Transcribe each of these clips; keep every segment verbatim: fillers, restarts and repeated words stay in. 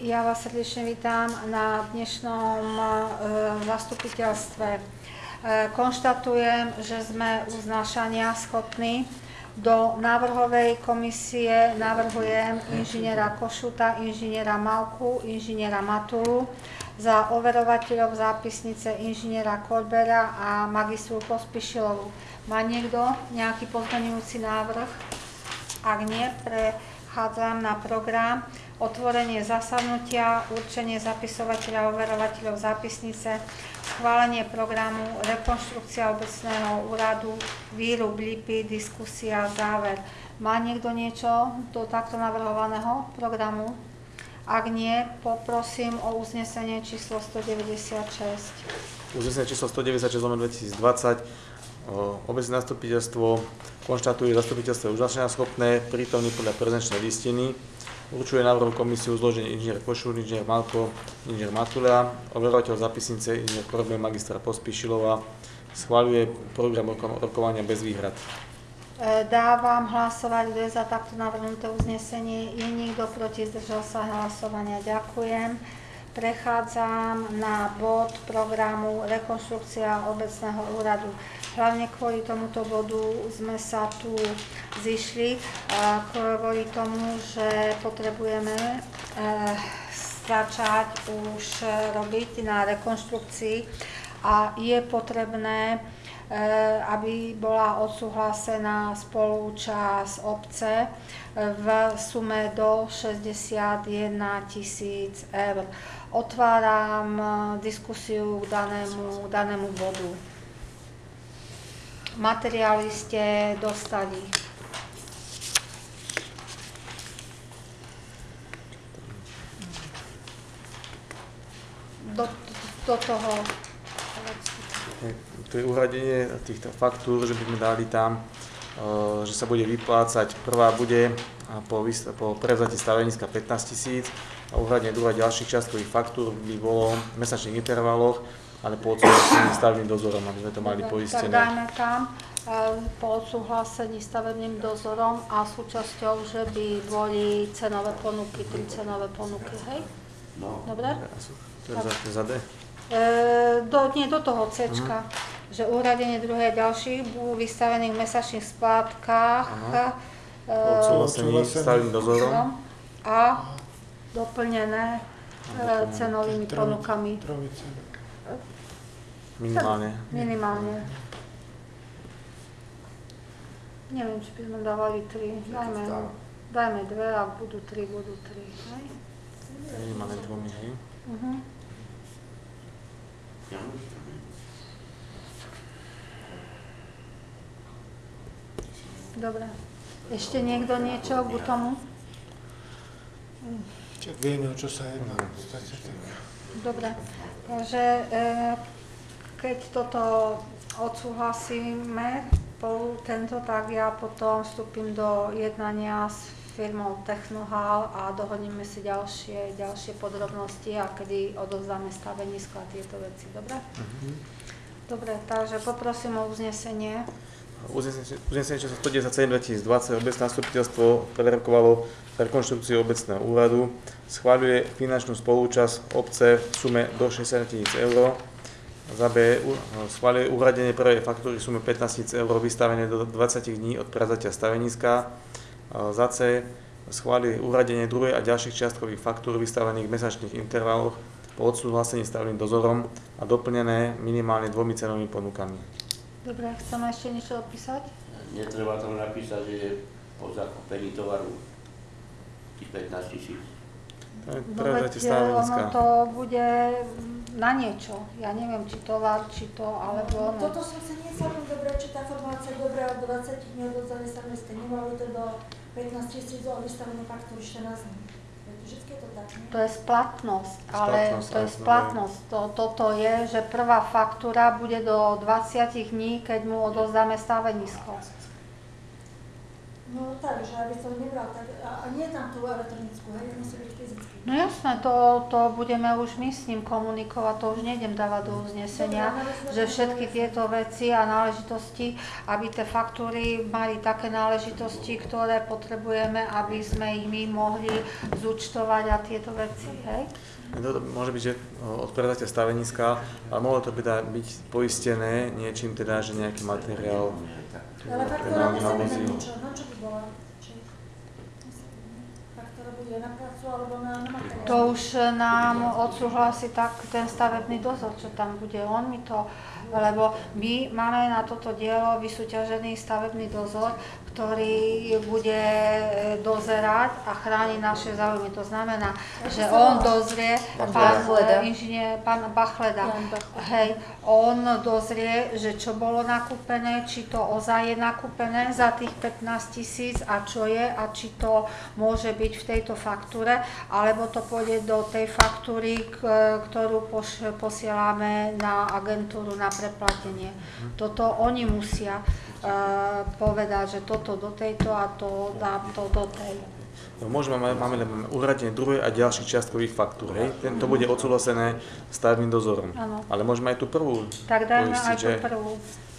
Ja vás srdečne vítam na dnešnom zastupiteľstve. Konštatujem, že sme uznášania schopní. Do návrhovej komisie navrhujem inžiniera Košuta, inžiniera Malku, inžiniera Matulu, za overovateľov zápisnice inžiniera Korbera a magistru Pospišilovu. Má niekto nejaký pozmeňujúci návrh? Ak nie, prechádzam na program. Otvorenie zasadnutia, určenie zapisovateľa a overovateľov zápisnice, schválenie programu, rekonštrukcia obecného úradu, výrub lípy, diskusia, záver. Má niekto niečo do takto navrhovaného programu? Ak nie, poprosím o uznesenie číslo stodeväťdesiatšesť. Uznesenie číslo stodeväťdesiatšesť lomeno dvetisícdvadsať. Obecné zastupiteľstvo konštatuje, že zastupiteľstvo je uznášania schopné, prítomný podľa prezenčnej listiny. Určuje návrhovú komisiu zloženie inžinier Košút, inžinier Malko, inžinier Matula, overovateľ zápisnice inžinier Korbe, magistra Pospišilova. Schváľuje program rokovania bez výhrad. Dávam hlasovať, kto je za takto navrhnuté uznesenie. Je niekto proti? Zdržal sa hlasovania. Ďakujem. Prechádzam na bod programu rekonštrukcia obecného úradu. Hlavne kvôli tomuto bodu sme sa tu zišli, kvôli tomu, že potrebujeme začať už robiť na rekonštrukcii a je potrebné, aby bola odsúhlasená spolúčasť obce v sume do šesťdesiatjeden tisíc eur. Otváram diskusiu k danému, danému bodu. Materiály ste dostali. Do, do toho... To je uhradenie týchto faktúr, že by sme dali tam, že sa bude vyplácať. Prvá bude po, po prevzatí staveniska pätnásť tisíc a uhradenie druhá ďalších čiastkových faktúr by bolo v mesačných intervaloch, ale po odsúhlasení stavebným dozorom, aby sme to mali poistené. Tak dajme tam po odsúhlasení stavebným dozorom a súčasťou, že by boli cenové ponuky, tri cenové ponuky, hej? No. Dobre? To je za, to je za D? E, do, nie, do toho C-čka, mm. že uhradenie druhé ďalších budú vystavených v mesačných splátkach e, odsúhlasení stavebným dozorom a doplnené e, cenovými ponukami. Minimálne. Minimálne. Neviem, či by sme dávali tri. Dajme, dajme dve, ak budú tri, budú tri. Hej? Minimálne dvomi, hej? Uh-huh. Dobre. Ešte niekto niečo k tomu? Čiže vieme, o čo sa jedná. Dobre. Takže keď toto odsúhlasíme, tento, tak ja potom vstúpim do jednania s firmou Technohal a dohodneme si ďalšie, ďalšie podrobnosti a kedy odovzdáme stavenisko a tieto veci. Dobre? Uh-huh. Dobre, takže poprosím o uznesenie. Uznesenie číslo stodeväťdesiatsedem dvetisícdvadsať obecné zastupiteľstvo prerokovalo rekonštrukciu obecného úradu. Schváľuje finančnú spolúčasť obce v sume do šesťdesiat tisíc eur. Za B schváľuje uhradenie prvej faktúry v sume pätnásť tisíc eur vystavené do dvadsať dní od prevzatia staveniska. Za C schváľuje uhradenie druhej a ďalších čiastkových faktúr vystavených v mesačných intervaloch po odsúhlasení stavebným dozorom a doplnené minimálne dvomi cenovými ponukami. Dobre, chceme ešte niečo opísať? Netreba tam napísať, že je po zakúpení tovaru pätnásť tisíc. No veď ono to bude na niečo. Ja neviem, či tovar, či to, alebo... No, toto som sa nie celkom dobre, či tá formácia je dobrá od dvadsať dní od odzavy stanoviska. Nemalo to do pätnásť tisíc od vystavené faktúry štrnásť dní. Vždycky je to tak, nie? To je splatnosť, ale to je splatnosť. To, toto je, že prvá faktúra bude do dvadsať dní, keď mu odovzdáme stavenisko. No takže, aby som nebral tak, a, a nie tam tú elektronickú, hej, musí byť fyzicky. No jasné, to, to budeme už my s ním komunikovať, to už nejdem dávať do uznesenia, že všetky tieto veci a náležitosti, aby tie faktúry mali také náležitosti, ktoré potrebujeme, aby sme ich my mohli zúčtovať a tieto veci, hej? To môže byť, že odpredáte staveniska, ale mohlo to teda byť poistené niečím teda, že nejaký materiál. Ale faktúra musí byť na čo? Na čo by bola? Faktúra bude na prácu alebo na materiál? To už nám odsúhlasí tak ten stavebný dozor, čo tam bude. On mi to, lebo my máme na toto dielo vysúťažený stavebný dozor, ktorý bude dozerať a chrániť naše záujmy. To znamená, že on dozrie, pán inžinier, pán Bachleda, hej, on dozrie, že čo bolo nakúpené, či to ozaj je nakúpené za tých pätnásť tisíc a čo je a či to môže byť v tejto faktúre, alebo to pôjde do tej faktúry, ktorú posielame na agentúru na preplatenie. Toto oni musia Uh, povedať, že toto do tejto a to dám to do tej. No, môžeme, máme uhradenie druhej a ďalších čiastkových faktúr, hej? Tento bude odsúhlasené stavebným dozorom. Ano. Ale môžeme aj tú prvú tak dajme poistiť, aj tú prvú.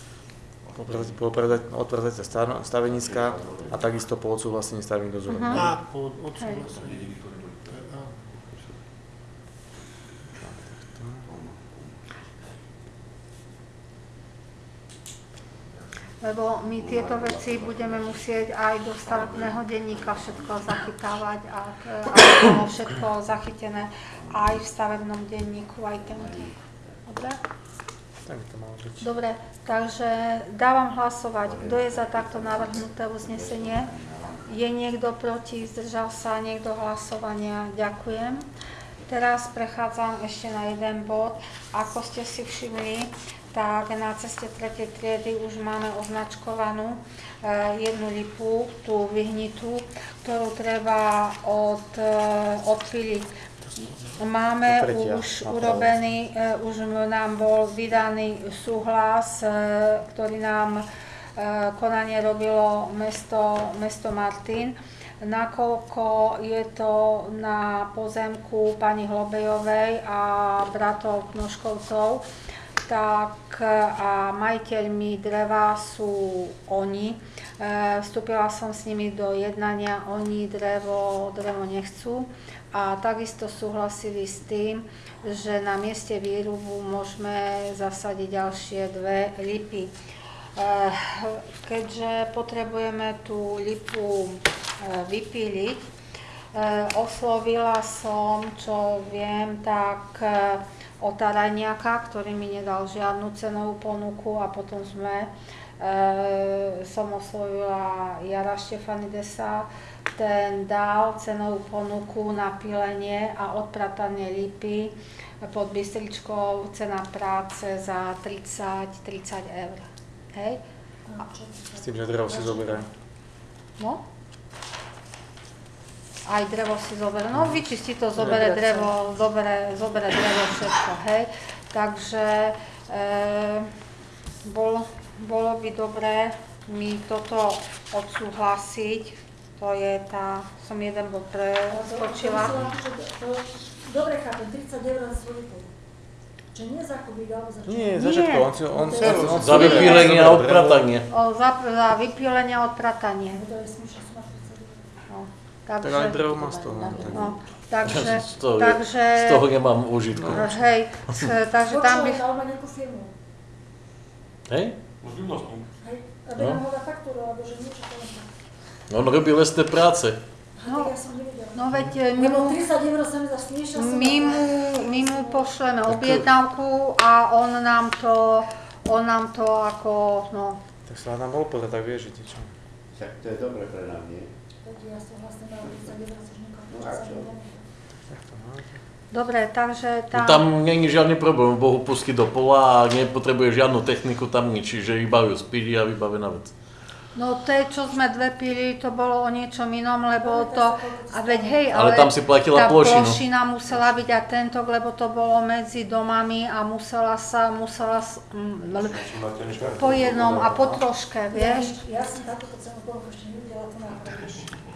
Odprevzatia staveniska a takisto po odsúhlasení stavebným dozorom. Uh-huh. A po odsúhlasení. Lebo my tieto veci budeme musieť aj do stavebného denníka všetko zachytávať a aby bolo všetko zachytené aj v stavebnom denníku, aj tento. Dobre? Tak to malo byť. Dobre, takže dávam hlasovať. Kto je za takto navrhnuté uznesenie? Je niekto proti? Zdržal sa niekto hlasovania? Ďakujem. Teraz prechádzam ešte na jeden bod. Ako ste si všimli, tak na ceste tretej triedy už máme označkovanú jednu lipu, tú vyhnitú, ktorú treba od, odpíliť. Máme už urobený, už nám bol vydaný súhlas, ktorý nám konanie robilo mesto, mesto Martin. Nakoľko je to na pozemku pani Hlobejovej a bratov Knoškovcov, tak a majiteľmi dreva sú oni. E, vstúpila som s nimi do jednania, oni drevo, drevo nechcú a takisto súhlasili s tým, že na mieste výrubu môžeme zasadiť ďalšie dve lipy. E, keďže potrebujeme tú lipu e, vypíliť, e, oslovila som, čo viem, tak e, Otarajniaka, ktorý mi nedal žiadnu cenovú ponuku a potom sme, e, som oslovila Jara Štefanidesa, ten dal cenovú ponuku na pílenie a odpratanie lipy pod Bystričkou, cena práce za tridsať eur. Hej? S tým, že drevo si zoberie. No? Aj drevo si zoberie, no vyčistí to, zobere drevo, zobere, zobere drevo všetko, hej. Takže e, bol, bolo by dobré mi toto odsúhlasiť, to je tá, som jeden bod preskočila. Dobre chápem, tridsať eur na svoju pôdu. Čiže nie zakúpiť, alebo za čo? Nie, za všetko, on si, on si, on si Za vypílenie a odpratanie. O, za, za vypílenie a odpratanie. To je smiešne, som na tridsať eur. No, tak takže, aj drevo má z toho. tak. no, takže, Z toho, takže, z toho nemám užitku. hej, s- takže tam by... Počúvaj, alebo nejakú firmu. Hej? Hej, aby No. nám ho dá faktúru, alebo že niečo to len tak. On robí lesné práce. No, Tak ja som nevedela. no veď my Lebo mu, tridsať eur sa mi zdá smiešná suma. my mu, my mu pošleme objednávku a on nám to, on nám to ako, no, Tak sa nám bol pozrieť, tak vieš, že ti čo. Tak to je dobre pre nás, nie? Tak ja som vlastne mala tridsať eur, což niekoho No a čo? Tak to máte. dobre, takže No, tam, tam není žiadny problém, Bohu pustí do pola a nepotrebuje žiadnu techniku tam nič, čiže iba ju spíli a vybavená vec. no to, čo sme dve pili, to bolo o niečom inom, lebo to, a veď hej, Ale ale, tam si platila tá plošinu. plošina musela byť a tento, lebo to bolo medzi domami a musela sa, musela, s- mm, l- po jednom a po troške, vieš. Ja som takúto cenu ponuku ešte nevidela, to napravíš. tridsať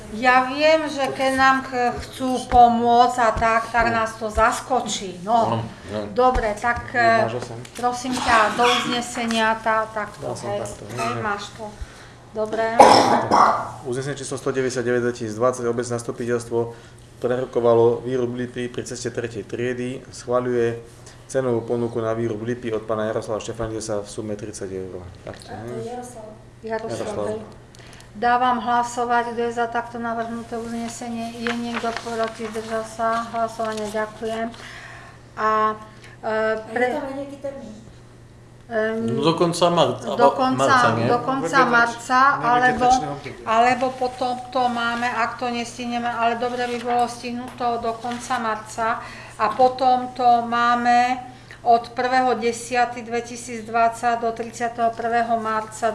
Ja viem, že keď nám ch- chcú pomôcť a tak, tak nás to zaskočí. No, dobre, tak e, Máš osem? prosím ťa, do uznesenia tá, takto, Dal som hej, takto, hej, hej. máš to. Dobre. Uznesenie číslo stodeväťdesiatdeväť dvetisícdvadsať obecné zastupiteľstvo prerokovalo výrub lipy pri ceste tretej triedy, schvaľuje cenovú ponuku na výrub lipy od pána Jaroslava Štefanidesa v sume tridsať eur. Takto, A to hej. je Jaroslav. Jaroslav, Jaroslav. hej. Dávam hlasovať, kto je za takto navrhnuté uznesenie. Je niekto proti, zdržal sa hlasovania, ďakujem. A e, A je pre, tam aj nejaký termín. e, Do konca marca, do konca, marca nie? do konca marca, alebo, alebo potom to máme, ak to nestihneme, ale dobre by bolo stihnúť to do konca marca a potom to máme od prvého októbra dvetisícdvadsať do tridsiateho prvého marca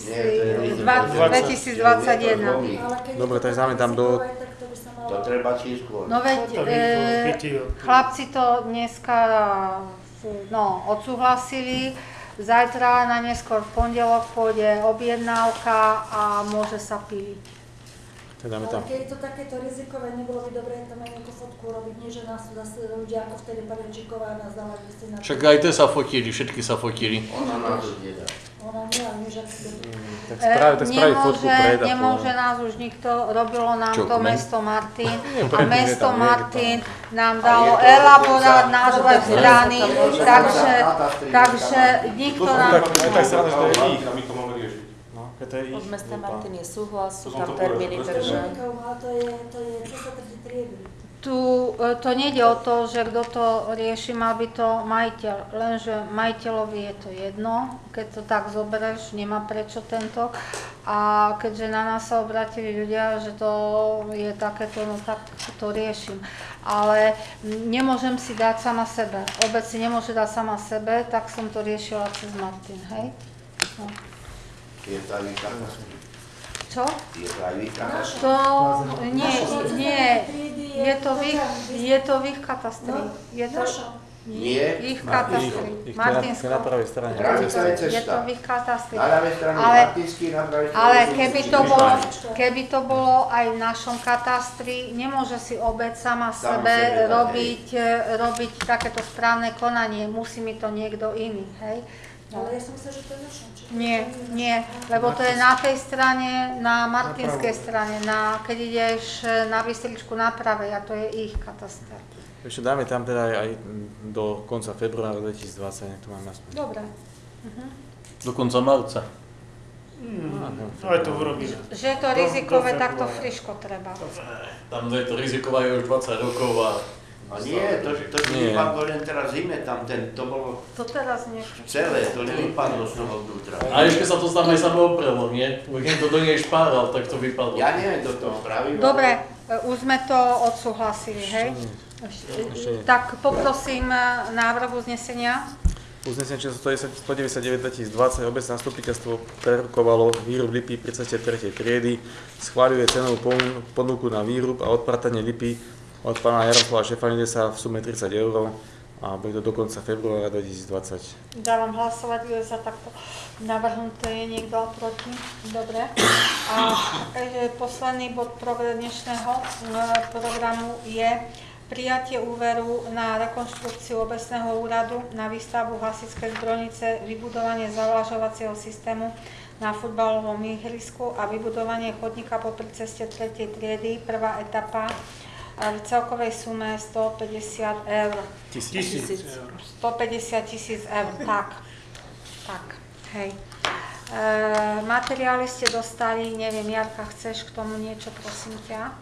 dvetisícdvadsaťjeden. Ale keď Dobre, je to tak dáme tam do- rizikové, tak to by sa malo... To treba si skôr. No veď, e, chlapci to dneska no, odsúhlasili, zajtra na neskôr v pondelok pôjde objednávka a môže sa piliť. Tak dáme Ale tam. keď je to takéto rizikové, nebolo by dobré tam aj nejakú fotku robiť, nie že nás tu zase ľudia ako vtedy Parenčíková nás dávali si na... Však aj tie sa fotili, všetky sa fotili. Ona nás už nedá. Ona nie, ale nie, že... Tak spraviť, tak spraviť fotku nemôže, pred a po. nemôže nás už nikto, robilo nám Čo, to kmen? mesto Martin a predtým je mesto tam, je Martin nám A dalo je to elaborát dokonca- náš web strany, takže, takže nikto Tak, nám... tak strana, že to je ich. My to máme riešiť. No, keď to je ich. Od mesta Martin je súhlas, sú To som tam to povedal, termíny, to takže... Ale to je, to je cesta tretej triedy. Tu e, to nejde o to, že kto to rieši, mal by to majiteľ, lenže majiteľovi je to jedno, keď to tak zoberieš, nemá prečo tento. A keďže na nás sa obratili ľudia, že to je takéto, no tak to riešim. Ale nemôžem si dať sama sebe, obec si nemôže dať sama sebe, tak som to riešila cez Martin, hej? No. Je to aj katastri. Čo? Je to aj katastri. To nie, nie, je to v ich, je to v ich katastri. Je to Nie. ich Ich, katastri. ich na, Martinsko. na pravej strane. Pravica je Je to cesta. v ich katastri. Na ľavej strane Ale- Martinský, na pravej strane... Ale keby to Čiže bolo, Štánič. keby to bolo aj v našom katastri, nemôže si obec sama Sama sebe sebe dať, robiť, e, robiť takéto správne konanie. Musí mi to niekto iný, hej? No. Ale ja som myslela, že to je našom. či to Nie, je nie, lebo to je na tej strane, na Martinskej strane, na, keď ideš na Bystričku na pravej a to je ich kataster. Ešte dáme tam teda aj, aj do konca februára dvetisícdvadsať, nech to máme aspoň. Dobre. Do konca marca. Aj to urobíme. Že je to Do- rizikové, do tak to februára. friško treba. Tam je to riziková už dvadsať rokov a... A nie, to, to Nie. nevypadlo len teraz zime, tam ten, to bolo To teraz nechcem. celé, to nevypadlo z toho vnútra. A ešte sa to tam aj samo oprelo, nie? Keď to do nej špáral, tak to vypadlo. Ja neviem, kto to spravil. Dobre, e, už sme to odsúhlasili, hej? Ešte nie. Tak poprosím e, návrh uznesenia. Uznesenie číslo stodeväťdesiatdeväť dvetisícdvadsať obecné zastupiteľstvo prerokovalo výrub lipy pri ceste tretej triedy, schvaľuje cenovú ponu- ponuku na výrub a odpratanie lipy od pána Jaroslava Štefanidesa v sume tridsať eur a bude to do konca februára dvetisícdvadsať. Dávam hlasovať, kto je za takto navrhnuté, je niekto proti? Dobre. A e, posledný bod progr- dnešného e, programu je prijatie úveru na rekonštrukciu obecného úradu, na výstavbu hasičskej zbrojnice, vybudovanie zavlažovacieho systému na futbalovom ihrisku a vybudovanie chodníka popri ceste tretej triedy, prvá etapa v celkovej sume stopäťdesiat eur. Tisíc. stopäťdesiat tisíc eur, tak. Tak, hej. E, materiály ste dostali, neviem, Jarka, chceš k tomu niečo, prosím ťa?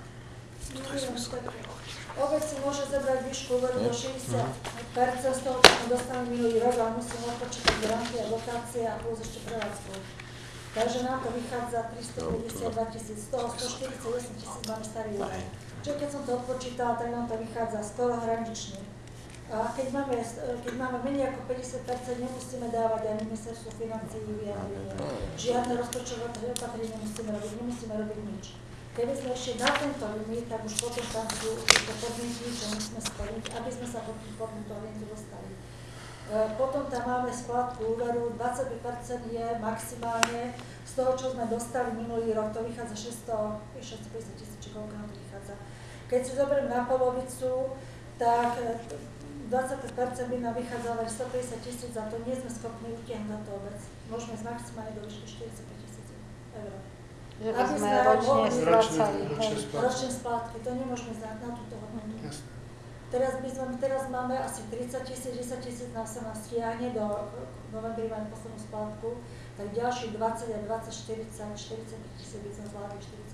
Obec si môže zobrať výšku úveru do šesťdesiat percent z toho, čo sme dostali minulý rok, ale musíme odpočítať granty a dotácie a plus ešte prevádzku. Takže nám to vychádza tristopäťdesiatdva tisíc, z toho stoštyridsaťosem tisíc máme starý úver. Čiže keď som to odpočítala, tak nám to vychádza skoro hranične. A keď máme, keď máme menej ako päťdesiat percent, nemusíme dávať aj ministerstvu financií vyjadrenie. Žiadne rozpočtové opatrenie nemusíme robiť, nemusíme robiť nič. Keby sme ešte na tento limit, tak už potom tam sú tieto podmienky, čo musíme splniť, aby sme sa pod túto limitu dostali. Potom tam máme splátku úveru, dvadsaťpäť percent je maximálne z toho, čo sme dostali minulý rok, to vychádza šesťstopäťdesiat tisíc, či koľko nám to vychádza. Keď si zoberiem na polovicu, tak dvadsaťpäť percent by nám vychádzalo stopäťdesiat tisíc a to nie sme schopní utiahnuť na to obec. Môžeme z maximálne do výšky štyridsaťpäť tisíc eur. Že by sme ročne strácali. Ročné splátky, to nemôžeme znať na túto hodnotu. Teraz, by sme, teraz máme asi tridsať tisíc, desať tisíc nám sa nás stiahne, do novembri máme poslednú splátku, tak ďalších dvadsať a dvadsať, štyridsať, štyridsaťpäť tisíc by sme zvládli štyridsať.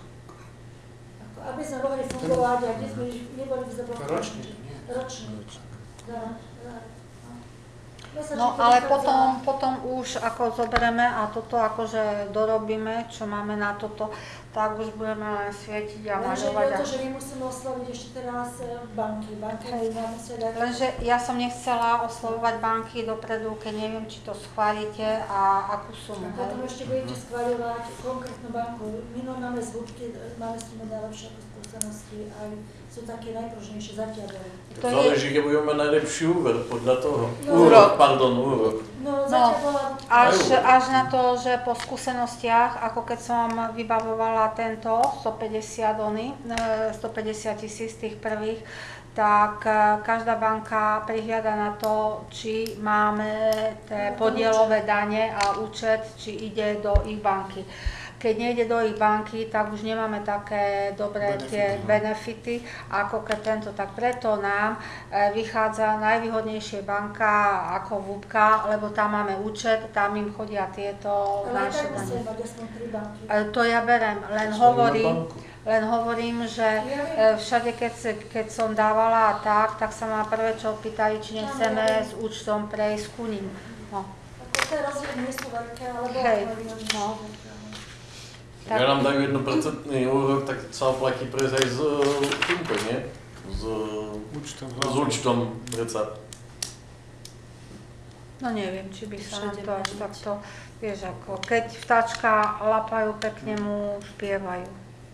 Ako, aby sme mohli fungovať, a kde sme neboli by zablokovaní. Ročne, nie? Ročne. Dá, dá. No ale potom, potom už ako zoberieme a toto akože dorobíme, čo máme na toto, tak už budeme len svietiť a maľovať. Lenže to, že my musíme osloviť ešte teraz banky. Banky nám musia dať... Lenže ja som nechcela oslovovať banky dopredu, keď neviem, či to schválite a akú sumu. A potom ešte budete schváľovať konkrétnu banku. My máme z húbky, máme s tým najlepšie skúsenosti, aj sú také najpružnejšie zatiaľ. To záleží, keď budeme mať najlepší úver, podľa toho. No, úrok, pardon, úrok. No, No, bola... až, až na to, že po skúsenostiach, ako keď som vybavovala tento stopäťdesiat ony, stopäťdesiat tisíc tých prvých, tak každá banka prihliada na to, či máme tie podielové dane a účet, či ide do ich banky. Keď nejde do ich banky, tak už nemáme také dobré benefity, tie benefity, ako keď tento. Tak preto nám vychádza najvýhodnejšie banka ako VÚBka, lebo tam máme účet, tam im chodia tieto Ale naše tak dane. musíme mať aspoň tri banky. To ja berem, len hovorím, len hovorím, že všade, keď, keď som dávala a tak, tak sa ma prvé čo opýtali, či nechceme s účtom prejsť ku ním. No. Ako tie rozdiely nie sú veľké, ale Hej, výhodnejšie. no. Tak. Keď nám dajú jedno percentný úrok, tak sa oplatí prejsť aj s týmto, nie? S účtom. S účtom, predsa. No neviem, či by sa nám to až takto, vieš ako, keď vtáčka lapajú, pekne mu spievajú.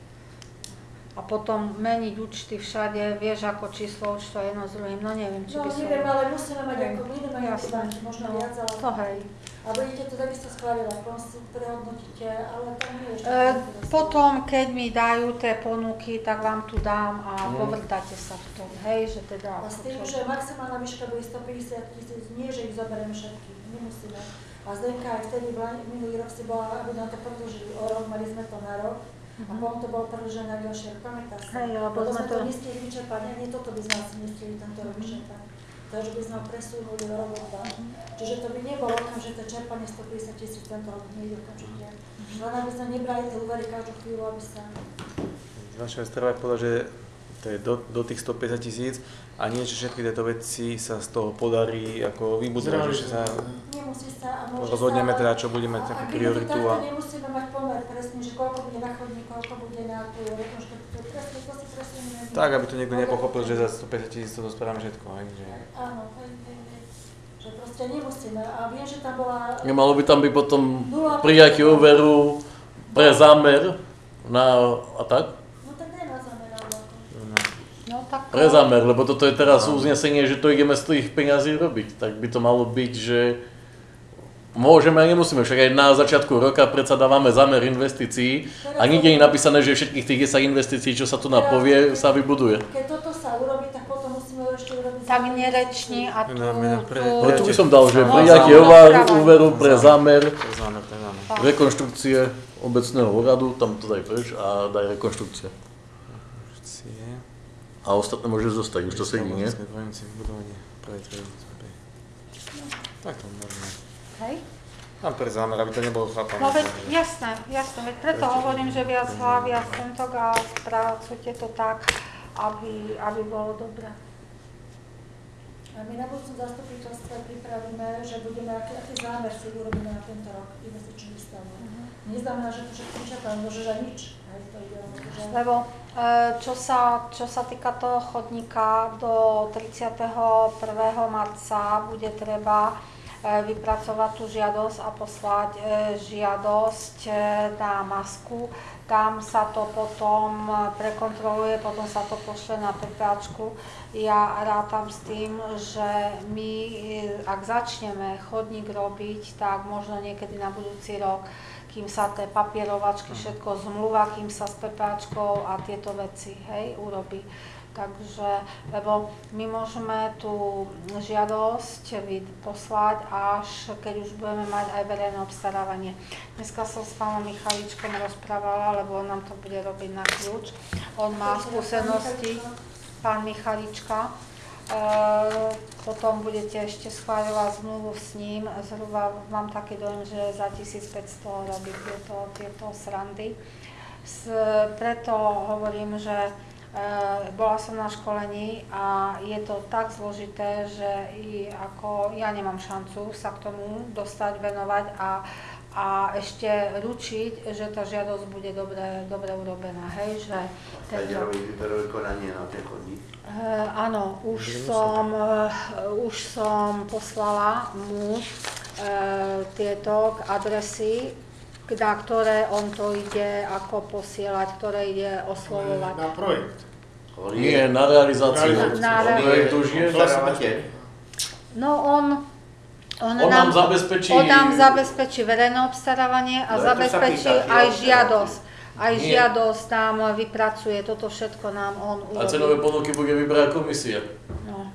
A potom meniť účty všade, vieš ako číslo účtu jedno s druhým, no neviem, či No by sa... neviem, ale musíme mať ako minimálne Jasné. banky, možno No, viac, ale... to hej. A budete to takisto schváľovať, potom prehodnotíte, ale tam nie je ešte... E, potom, keď mi dajú tie ponuky, tak vám tu dám a Mm. povrtáte sa v tom, hej, že teda... A s tým, že maximálna výška bude stopäťdesiat tisíc, nie, že ich zoberieme všetky, nemusíme. A Zdenka aj vtedy, minulý rok si bola, aby nám to predĺžili o rok, mali sme to na rok. A potom to bolo predĺžené na ďalšie rok, pamätáš sa? Hej, lebo Potom sme sme to to- nestihli vyčerpať, ani toto by sme asi nestihli tento rok vyčerpať. Takže by sme ho presunuli o rok dva. Čiže to by nebolo okamžité čerpanie stopäťdesiat tisíc tento rok, nejde okamžite. Len aby sme nebrali tie úvery každú chvíľu, aby sa... Z našej strany povedal, že to je do, do tých stopäťdesiat tisíc a nie, že všetky tieto veci sa z toho podarí ako vybudovať, že sa Nemusí sa a môže rozhodneme sa, teda, čo bude mať a- takú a prioritu keď to a takto nemusíme mať pomer presne, že koľko bude na chodník, koľko bude na tú rekonštrukciu, presne to si presne neviem. tak, aby to niekto nepochopil, že za stopäťdesiat tisíc to spravíme všetko, hej, že... Áno, hej, hej, hej. Že proste nemusíme. A viem, že tam bola... Nemalo by tam byť potom prijatie úveru pre zámer na, a tak? No tak nie na zámer, ale ako. No tak... Pre zámer, lebo toto je teraz uznesenie, že to ideme z tých peňazí robiť. Tak by to malo byť, že môžeme a nemusíme, však aj na začiatku roka predsa dávame zámer investícií a nikde nie je napísané, že všetkých tých desať investícií, čo sa tu napovie, sa vybuduje. Keď toto sa urobí, tak potom musíme ešte urobiť... Tak zámer nerečni a tu... No, mňa pre- tu- No tu by som dal, že No, prijatie zámer. úveru pre zámer To zámer, to je zámer. rekonštrukcie obecného úradu, tam to daj preč a daj rekonštrukcia. Akcie. A ostatné môže zostať, už to sedí, nie? Dvojnice, vybudovanie, projektovanie. Tak to môžeme. Hej? Mám pre zámer, aby to nebolo chápané. No veď jasné, jasné, veď preto hovorím, že viac hlav, viac tento a spracujte to tak, aby, aby bolo dobré. A my na budúcom zastupiteľstve pripravíme, že budeme, aký, aký zámer si urobíme na tento rok investičnú výstavu. Neznamená, že to všetko vyčerpáme, môže že nič. Hej, to ide o to, že... Lebo e, čo sa, čo sa týka toho chodníka, do tridsiateho prvého marca bude treba e, vypracovať tú žiadosť a poslať e, žiadosť e, na masku, tam sa to potom prekontroluje, potom sa to pošle na PPAčku. Ja rátam s tým, že my, ak začneme chodník robiť, tak možno niekedy na budúci rok, kým sa tie papierovačky, všetko zmluva, kým sa s PPAčkou a tieto veci, hej, urobí. Takže, lebo my môžeme tú žiadosť poslať, až keď už budeme mať aj verejné obstarávanie. Dneska som s pánom Michaličkom rozprávala, lebo on nám to bude robiť na kľúč. On má skúsenosti, pán Michalička. E, potom budete ešte schváľovať zmluvu s ním. Zhruba mám taký dojem, že za tisícpäťsto robí tieto, tieto srandy. S, preto hovorím, že Uh, bola som na školení a je to tak zložité, že i ako ja nemám šancu sa k tomu dostať, venovať a, a ešte ručiť, že tá žiadosť bude dobre, dobre urobená, hej, že Teď robí výberové konanie na ten chodník. Uh, áno, už som, uh, už som poslala mu uh, tieto adresy, na ktoré on to ide ako posielať, ktoré ide oslovovať. Na projekt. Nie, na realizáciu. Na, na Projekt už je. No on, on, On nám nám zabezpečí... On nám zabezpečí verejné obstarávanie a No, to zabezpečí sa pýta, aj že žiadosť. Aj Nie. žiadosť nám vypracuje, toto všetko nám on urobí. A cenové ponuky bude vybrať komisia. No.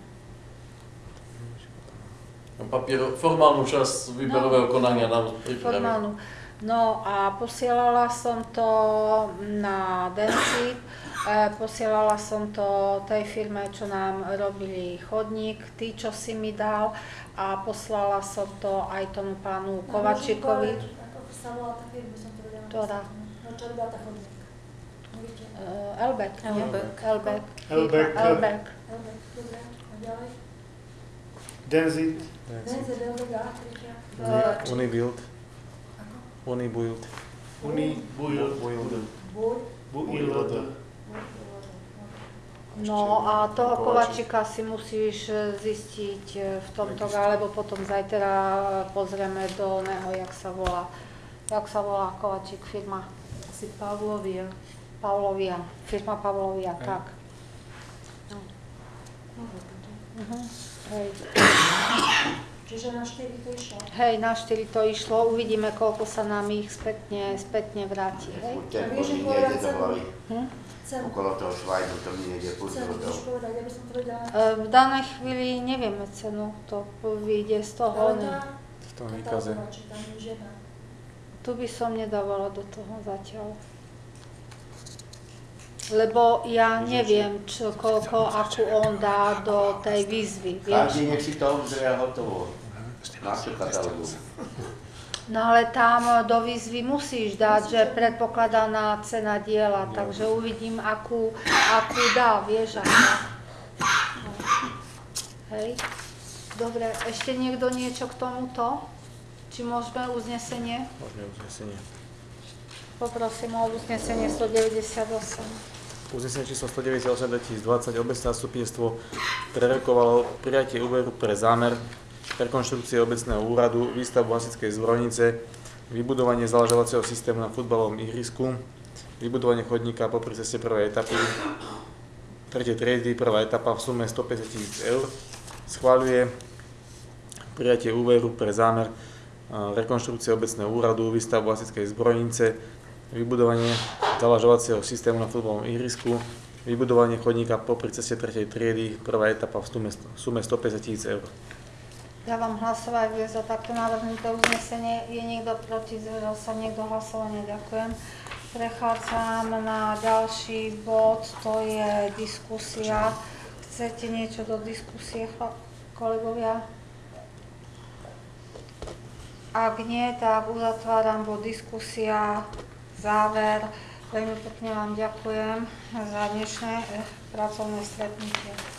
Papier, formálnu časť výberového konania nám pripraví. Formálnu. No a posielala som to na Densip, e, posielala som to tej firme, čo nám robili chodník, tí, čo si mi dal, a poslala som to aj tomu pánu Kovačíkovi. Ako sa volá tá firma, som to vedela. Ktorá? No čo robila tá chodník? Víte? Uh, Elbek. Elbek. Elbek. Elbek. Elbek. Elbek, dobre. A ďalej? Denzit. Denze, Elbek a tretia. Uh, Unibuild. Ako? Unibuild. Uni. Build. Build. Buj? Build. No a toho Kovačika si musíš zistiť v tomto, alebo potom zajtra pozrieme do neho, jak sa volá. Jak sa volá Kovačik, firma? Asi Pavlovia. Pavlovia, firma Pavlovia, tak. No. Uh-huh. Hej. Čiže na štyri to išlo. Hej, na štyri to išlo, uvidíme, koľko sa nám ich spätne, spätne vráti, hej? Ten chodník nejde do hlavy. Hm? Cenu. Okolo toho švajdu to mi nejde púť Cenu, do chceš toho. povedať, aby som to vedela. E, V danej chvíli nevieme cenu, to vyjde z toho. Ale ne- tá, V tom tá výkaze. tátová, či tam je žiadna. Tu by som nedávala do toho zatiaľ. Lebo ja neviem, čo, koľko, akú on dá do tej výzvy, vieš? Každý nech si to obzrie a hotovo. Máte katalógu. No ale tam do výzvy musíš dať, že predpokladaná cena diela, takže uvidím, akú, akú dá, vieš, ako. No. Hej. Dobre, ešte niekto niečo k tomuto? Či môžeme uznesenie? Môžeme uznesenie. Poprosím o uznesenie stodeväťdesiatosem. Uznesenie číslo stodeväťdesiatosem dvetisícdvadsať obecné zastupiteľstvo prerokovalo prijatie úveru pre zámer rekonštrukcie obecného úradu, výstavbu hasičskej zbrojnice, vybudovanie zalažovacieho systému na futbalovom ihrisku, vybudovanie chodníka popri ceste prvej etapy, tretej triedy, prvá etapa v sume stopäťdesiat tisíc eur. Schváľuje prijatie úveru pre zámer rekonštrukcie obecného úradu, výstavbu hasičskej zbrojnice, vybudovanie zalažovacieho systému na futbalovom ihrisku, vybudovanie chodníka popri ceste tretej triedy, prvá etapa v sume, sume stopäťdesiat tisíc eur. Dávam hlasovať za takto navrhnuté uznesenie. Je niekto proti? Zdržal sa niekto hlasovania? Ďakujem. Prechádzam na ďalší bod, to je diskusia. Chcete niečo do diskusie, kolegovia? Ak nie, tak uzatváram bod diskusia, záver. Veľmi pekne vám ďakujem za dnešné pracovné stretnutie.